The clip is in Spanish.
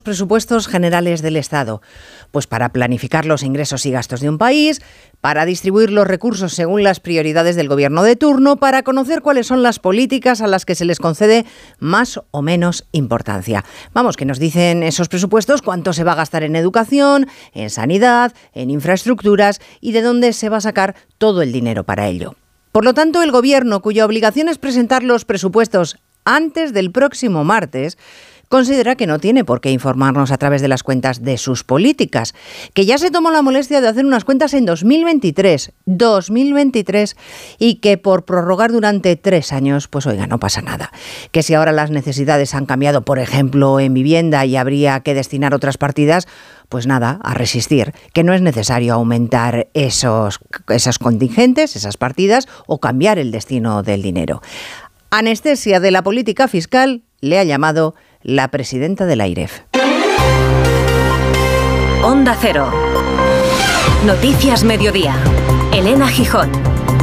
Presupuestos generales del Estado, pues para planificar los ingresos y gastos de un país, para distribuir los recursos según las prioridades del gobierno de turno, para conocer cuáles son las políticas a las que se les concede más o menos importancia. Vamos, que nos dicen esos presupuestos cuánto se va a gastar en educación, en sanidad, en infraestructuras y de dónde se va a sacar todo el dinero para ello. Por lo tanto, el gobierno, cuya obligación es presentar los presupuestos antes del próximo martes, considera que no tiene por qué informarnos a través de las cuentas de sus políticas, que ya se tomó la molestia de hacer unas cuentas en 2023, y que por prorrogar durante 3 años, pues oiga, no pasa nada. Que si ahora las necesidades han cambiado, por ejemplo, en vivienda y habría que destinar otras partidas, pues nada, a resistir, que no es necesario aumentar esos contingentes, esas partidas, o cambiar el destino del dinero. Anestesia de la política fiscal le ha llamado la presidenta de la AIREF. Onda Cero. Noticias Mediodía. Elena Gijón.